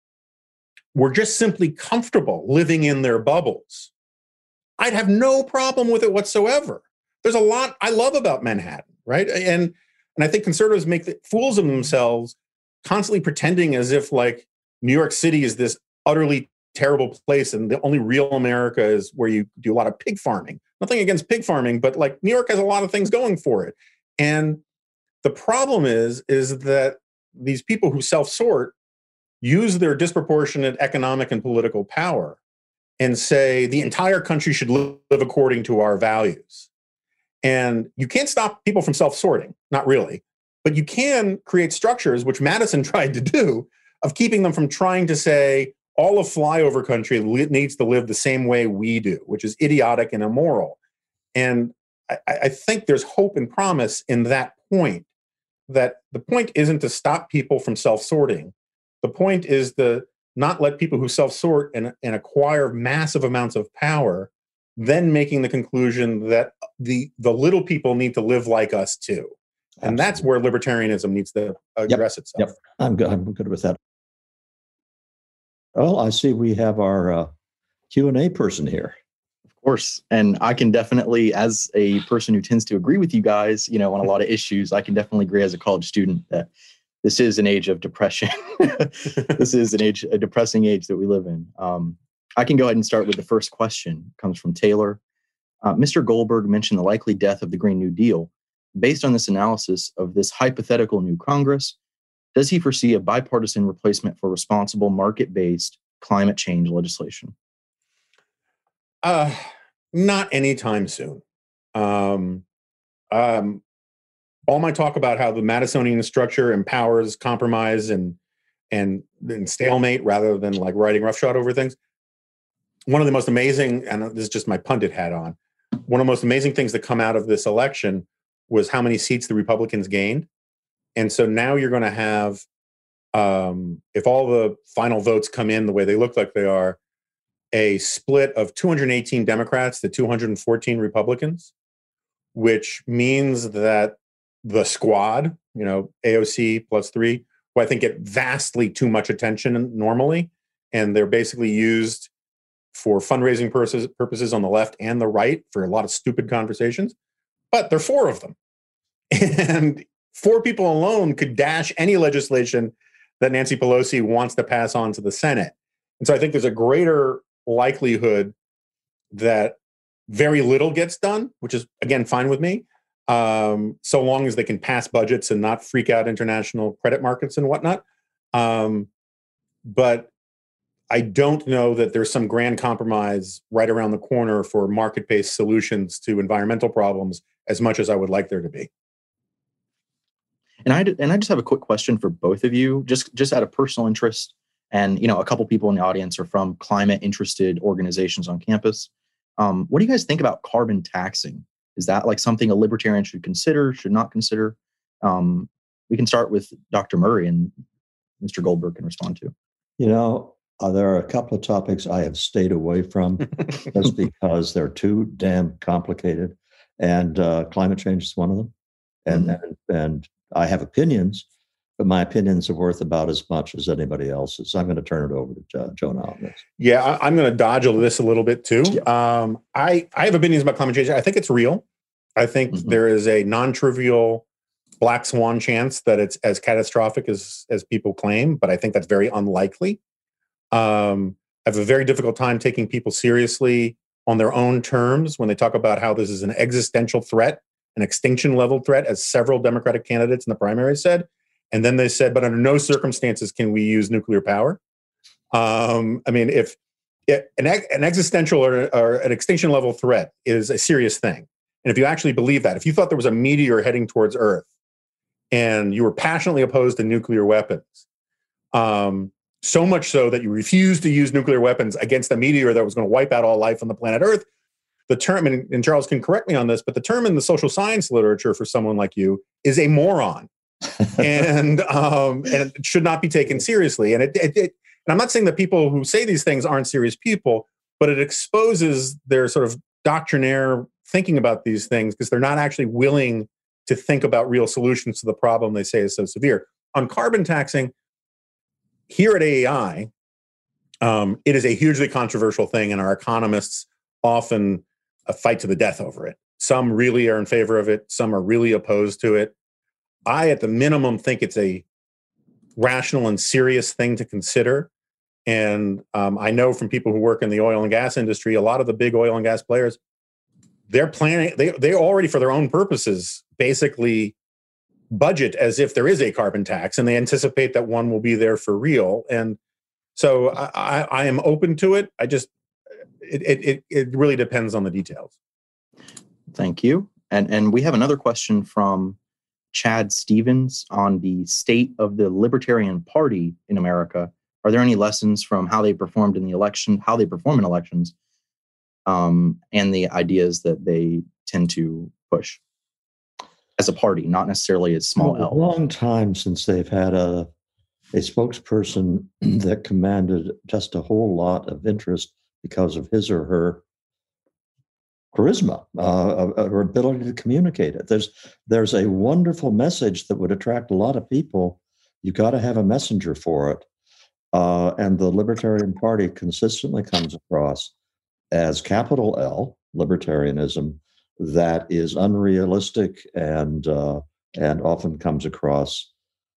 were just simply comfortable living in their bubbles, I'd have no problem with it whatsoever. There's a lot I love about Manhattan, right? And and I think conservatives make the, fools of themselves, constantly pretending as if like New York City is this utterly terrible place and the only real America is where you do a lot of pig farming. Nothing against pig farming, but like New York has a lot of things going for it. And the problem is, is that these people who self-sort use their disproportionate economic and political power and say the entire country should live according to our values. And you can't stop people from self-sorting, not really, but you can create structures, which Madison tried to do, of keeping them from trying to say all of flyover country needs to live the same way we do, which is idiotic and immoral. And I, I think there's hope and promise in that point, that the point isn't to stop people from self-sorting. The point is to not let people who self-sort and, and acquire massive amounts of power, then making the conclusion that the, the little people need to live like us too. And Absolutely. That's where libertarianism needs to address yep. itself. Yep. I'm good. I'm good with that. Well, I see we have our uh, Q and A person here. Of course. And I can definitely, as a person who tends to agree with you guys, you know, on a lot of issues, I can definitely agree as a college student that this is an age of depression. This is an age, a depressing age that we live in. Um, I can go ahead and start with the first question. It comes from Taylor. Uh, Mister Goldberg mentioned the likely death of the Green New Deal. Based on this analysis of this hypothetical new Congress, does he foresee a bipartisan replacement for responsible market-based climate change legislation? Uh, not anytime soon. Um, um, all my talk about how the Madisonian structure empowers compromise and, and and stalemate rather than like riding roughshod over things. One of the most amazing, and this is just my pundit hat on, one of the most amazing things that come out of this election was how many seats the Republicans gained. And so now you're going to have, um, if all the final votes come in the way they look like they are, a split of two hundred eighteen Democrats to two hundred fourteen Republicans, which means that the squad, you know, A O C plus three, who I think get vastly too much attention normally, and they're basically used for fundraising purposes, purposes on the left and the right for a lot of stupid conversations, but there are four of them. And four people alone could dash any legislation that Nancy Pelosi wants to pass on to the Senate. And so I think there's a greater likelihood that very little gets done, which is, again, fine with me, um, so long as they can pass budgets and not freak out international credit markets and whatnot. Um, but I don't know that there's some grand compromise right around the corner for market-based solutions to environmental problems as much as I would like there to be. And I and I just have a quick question for both of you, just just out of personal interest. And you know, a couple people in the audience are from climate-interested organizations on campus. Um, what do you guys think about carbon taxing? Is that like something a libertarian should consider, should not consider? Um, we can start with Doctor Murray, and Mister Goldberg can respond to. You know, Uh, there are a couple of topics I have stayed away from just because they're too damn complicated, and uh, climate change is one of them. And, mm-hmm. and and I have opinions, but my opinions are worth about as much as anybody else's. So I'm going to turn it over to jo- Jonah on this. Yeah, I, I'm going to dodge this a little bit too. Yeah. Um, I I have opinions about climate change. I think it's real. I think mm-hmm. there is a non-trivial black swan chance that it's as catastrophic as as people claim, but I think that's very unlikely. Um, I have a very difficult time taking people seriously on their own terms when they talk about how this is an existential threat, an extinction level threat, as several Democratic candidates in the primary said. And then they said, but under no circumstances can we use nuclear power. Um, I mean, if, if an, an existential or, or an extinction level threat is a serious thing, and if you actually believe that, if you thought there was a meteor heading towards Earth and you were passionately opposed to nuclear weapons, um, so much so that you refused to use nuclear weapons against a meteor that was going to wipe out all life on the planet Earth, the term, and, and Charles can correct me on this, but the term in the social science literature for someone like you is a moron. and um, and it should not be taken seriously. And it, it, it and I'm not saying that people who say these things aren't serious people, but it exposes their sort of doctrinaire thinking about these things because they're not actually willing to think about real solutions to the problem they say is so severe. On carbon taxing, here at A E I, um, it is a hugely controversial thing, and our economists often uh, fight to the death over it. Some really are in favor of it. Some are really opposed to it. I, at the minimum, think it's a rational and serious thing to consider. And um, I know from people who work in the oil and gas industry, a lot of the big oil and gas players, they're planning, they they already, for their own purposes, basically budget as if there is a carbon tax, and they anticipate that one will be there for real. And so I, I, I am open to it. I just, it, it it really depends on the details. Thank you. And and we have another question from Chad Stevens on the state of the Libertarian Party in America. Are there any lessons from how they performed in the election, how they perform in elections, um, and the ideas that they tend to push as a party, not necessarily as small well, L? A long time since they've had a a spokesperson that commanded just a whole lot of interest because of his or her charisma, uh, or ability to communicate it. There's there's a wonderful message that would attract a lot of people. You got to have a messenger for it. Uh, and the Libertarian Party consistently comes across as capital L, libertarianism, that is unrealistic and uh, and often comes across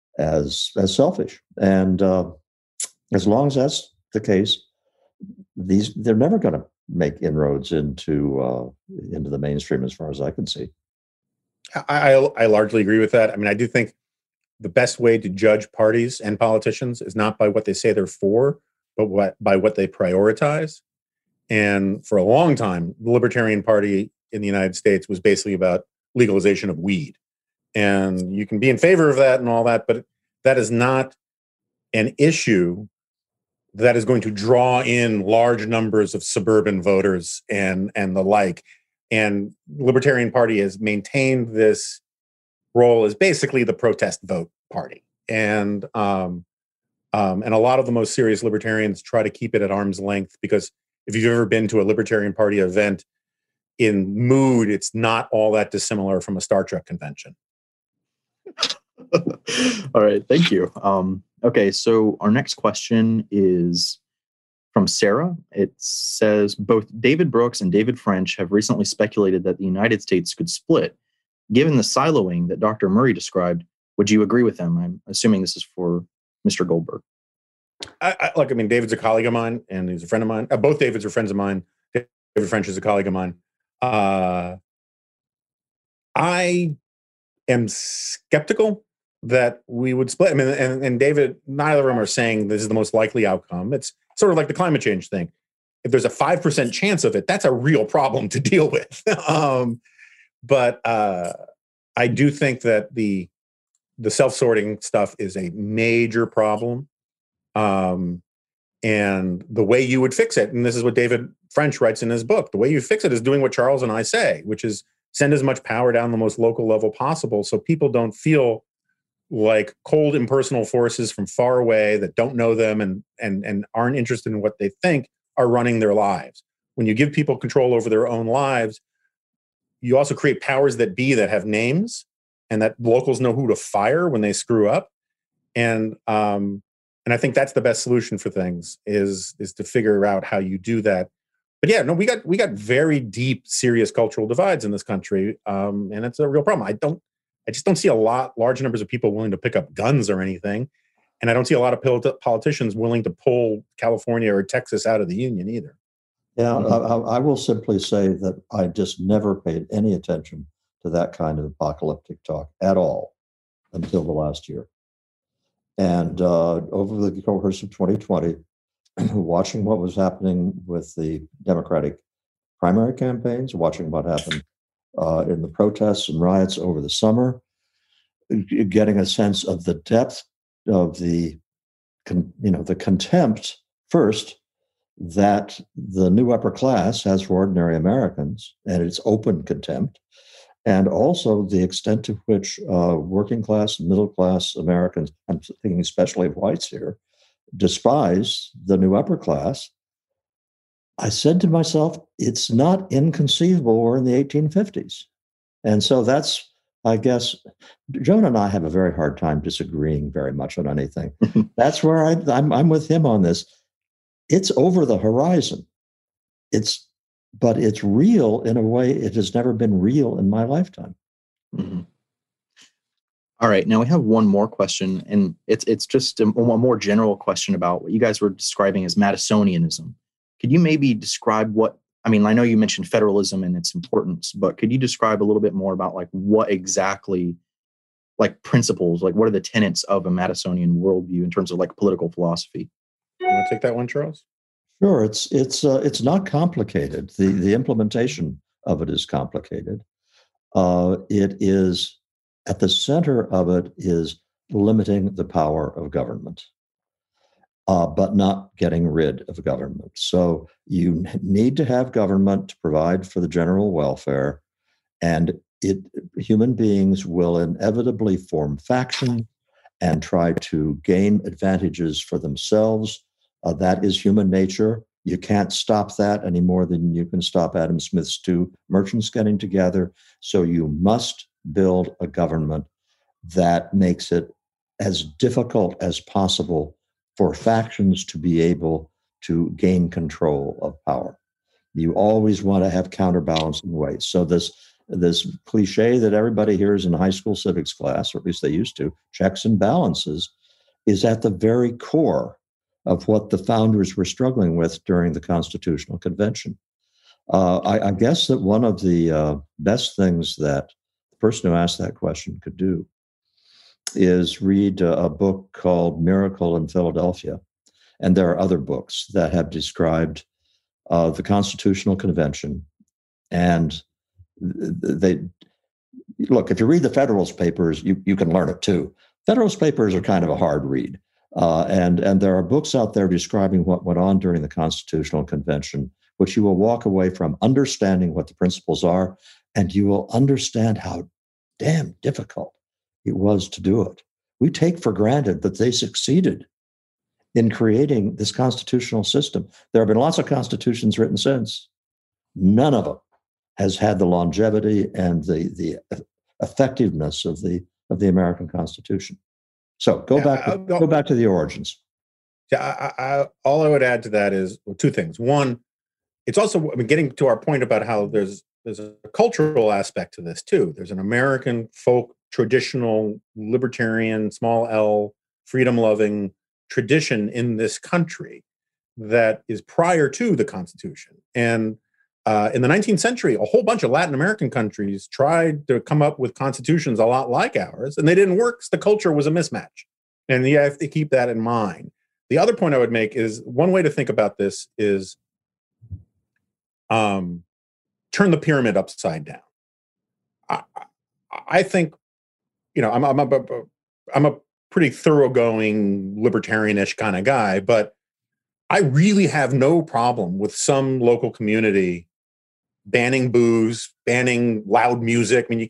as as selfish. And uh, as long as that's the case, these they're never going to make inroads into uh, into the mainstream, as far as I can see. I, I I largely agree with that. I mean, I do think the best way to judge parties and politicians is not by what they say they're for, but what by what they prioritize. And for a long time, the Libertarian Party in the United States was basically about legalization of weed. And you can be in favor of that and all that, but that is not an issue that is going to draw in large numbers of suburban voters and, and the like. And the Libertarian Party has maintained this role as basically the protest vote party. And um, um, and a lot of the most serious libertarians try to keep it at arm's length, because if you've ever been to a Libertarian Party event, in mood, it's not all that dissimilar from a Star Trek convention. All right, thank you. Um, okay, so our next question is from Sarah. It says, both David Brooks and David French have recently speculated that the United States could split. Given the siloing that Doctor Murray described, would you agree with them? I'm assuming this is for Mister Goldberg. I, I, look, I mean, David's a colleague of mine, and he's a friend of mine. Uh, both Davids are friends of mine. David French is a colleague of mine. Uh, I am skeptical that we would split. I mean, and, and David, neither of them are saying this is the most likely outcome. It's sort of like the climate change thing. If there's a five percent chance of it, that's a real problem to deal with. um, but uh, I do think that the the self-sorting stuff is a major problem. Um, and the way you would fix it, and this is what David French writes in his book, the way you fix it is doing what Charles and I say, which is send as much power down the most local level possible so people don't feel like cold, impersonal forces from far away that don't know them and and and aren't interested in what they think are running their lives. When you give people control over their own lives, you also create powers that be that have names and that locals know who to fire when they screw up. And um, and I think that's the best solution for things is is to figure out how you do that. But yeah, no, we got we got very deep, serious cultural divides in this country, um, and it's a real problem. I don't, I just don't see a lot, large numbers of people willing to pick up guns or anything, and I don't see a lot of pol- politicians willing to pull California or Texas out of the union either. Yeah, I, I will simply say that I just never paid any attention to that kind of apocalyptic talk at all until the last year. And uh, over the course of twenty twenty, watching what was happening with the Democratic primary campaigns, watching what happened uh, in the protests and riots over the summer, getting a sense of the depth of the, con- you know, the contempt first that the new upper class has for ordinary Americans, and it's open contempt, and also the extent to which uh, working class and middle class Americans, I'm thinking especially of whites here, despise the new upper class. I said to myself, it's not inconceivable we're in the eighteen fifties. And so that's, I guess, Jonah and I have a very hard time disagreeing very much on anything. That's where I, I'm, I'm with him on this. It's over the horizon. It's, but it's real in a way it has never been real in my lifetime. Mm-hmm. All right, now we have one more question, and it's it's just a, a more general question about what you guys were describing as Madisonianism. Could you maybe describe what, I mean, I know you mentioned federalism and its importance, but could you describe a little bit more about like what exactly, like principles, like what are the tenets of a Madisonian worldview in terms of like political philosophy? You want to take that one, Charles? Sure, it's it's uh, it's not complicated. The the implementation of it is complicated. Uh, it is at the center of it is limiting the power of government, uh, but not getting rid of government. So you need to have government to provide for the general welfare, and it human beings will inevitably form factions and try to gain advantages for themselves. Uh, that is human nature. You can't stop that any more than you can stop Adam Smith's two merchants getting together. So you must build a government that makes it as difficult as possible for factions to be able to gain control of power. You always want to have counterbalancing weights. So this this cliche that everybody hears in high school civics class, or at least they used to, checks and balances, is at the very core of what the founders were struggling with during the Constitutional Convention. Uh, I, I guess that one of the uh, best things that the person who asked that question could do is read a, a book called Miracle in Philadelphia. And there are other books that have described uh, the Constitutional Convention. And they look, if you read the Federalist Papers, you, you can learn it too. Federalist Papers are kind of a hard read. Uh, and, and there are books out there describing what went on during the Constitutional Convention, which you will walk away from understanding what the principles are, and you will understand how damn difficult it was to do it. We take for granted that they succeeded in creating this constitutional system. There have been lots of constitutions written since. None of them has had the longevity and the, the effectiveness of the, of the American Constitution. So go yeah, back to, go back to the origins. Yeah, I, I, all I would add to that is well, two things. One, it's also I mean, getting to our point about how there's there's a cultural aspect to this too. There's an American folk, traditional, libertarian, small L, freedom-loving tradition in this country that is prior to the Constitution. And uh, in the nineteenth century, a whole bunch of Latin American countries tried to come up with constitutions a lot like ours, and they didn't work. The culture was a mismatch. And you have to keep that in mind. The other point I would make is one way to think about this is um, turn the pyramid upside down. I, I think, you know, I'm, I'm, a, I'm a pretty thoroughgoing libertarianish kind of guy, but I really have no problem with some local community banning booze, banning loud music. I mean, you can't,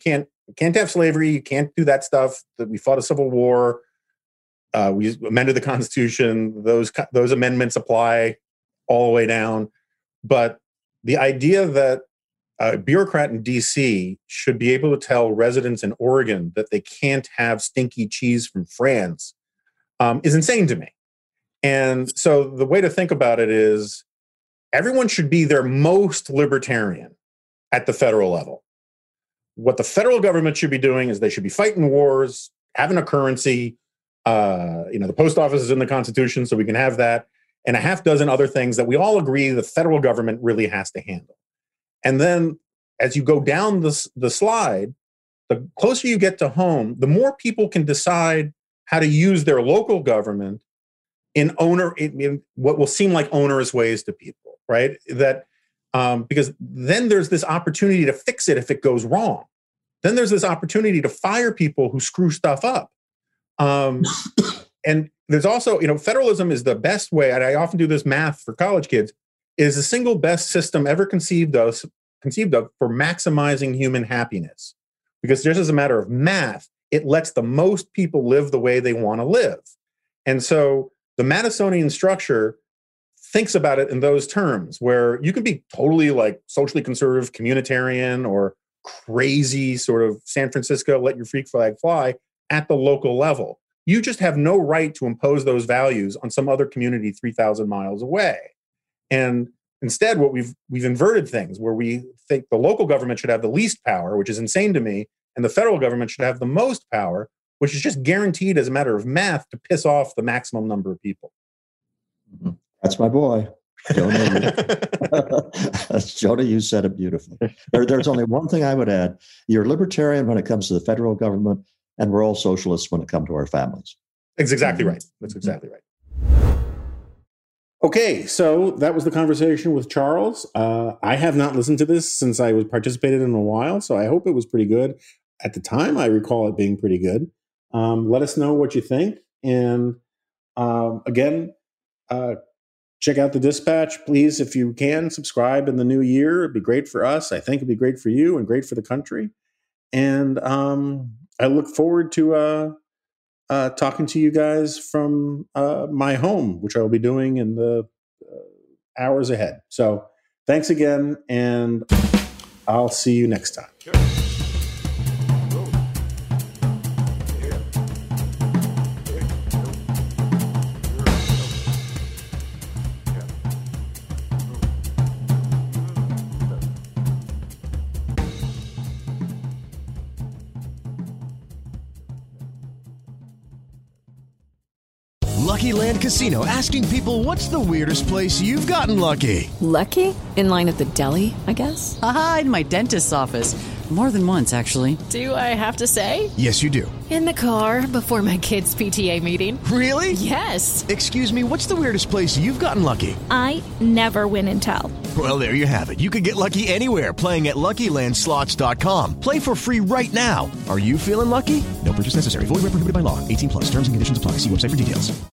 You can't have slavery. You can't do that stuff. That we fought a civil war. Uh, we amended the Constitution. Those those amendments apply all the way down. But the idea that a bureaucrat in D C should be able to tell residents in Oregon that they can't have stinky cheese from France um, is insane to me. And so the way to think about it is everyone should be their most libertarian at the federal level. What the federal government should be doing is they should be fighting wars, having a currency. Uh, you know, the post office is in the Constitution, so we can have that, and a half dozen other things that we all agree the federal government really has to handle. And then as you go down the, the slide, the closer you get to home, the more people can decide how to use their local government in owner in, in what will seem like onerous ways to people, right? That um, because then there's this opportunity to fix it if it goes wrong. Then there's this opportunity to fire people who screw stuff up. Um, and there's also, you know, federalism is the best way, and I often do this math for college kids, is the single best system ever conceived of, conceived of for maximizing human happiness. Because just as a matter of math, it lets the most people live the way they want to live. And so the Madisonian structure thinks about it in those terms, where you can be totally like socially conservative, communitarian, or crazy sort of San Francisco, let your freak flag fly at the local level. You just have no right to impose those values on some other community three thousand miles away. And instead, what we've we've inverted things, where we think the local government should have the least power, which is insane to me, and the federal government should have the most power, which is just guaranteed as a matter of math to piss off the maximum number of people. That's my boy. Jonah, Jonah, you said it beautifully. There, there's only one thing I would add. You're libertarian when it comes to the federal government, and we're all socialists when it comes to our families. That's exactly right. That's exactly right. Okay, so that was the conversation with Charles. Uh, I have not listened to this since I was participated in a while, so I hope it was pretty good. At the time, I recall it being pretty good. Um, let us know what you think. And um, again, uh, check out the Dispatch, please, if you can. Subscribe in the new year. It'd be great for us. I think it'd be great for you and great for the country. And um, I look forward to uh, uh, talking to you guys from uh, my home, which I will be doing in the uh, hours ahead. So thanks again, and I'll see you next time. Sure. Lucky Land Casino, asking people, what's the weirdest place you've gotten lucky? Lucky? In line at the deli, I guess? Aha, in my dentist's office. More than once, actually. Do I have to say? Yes, you do. In the car before my kids' P T A meeting. Really? Yes. Excuse me, what's the weirdest place you've gotten lucky? I never win and tell. Well, there you have it. You can get lucky anywhere, playing at Lucky Land Slots dot com. Play for free right now. Are you feeling lucky? No purchase necessary. Void where prohibited by law. eighteen plus. Terms and conditions apply. See website for details.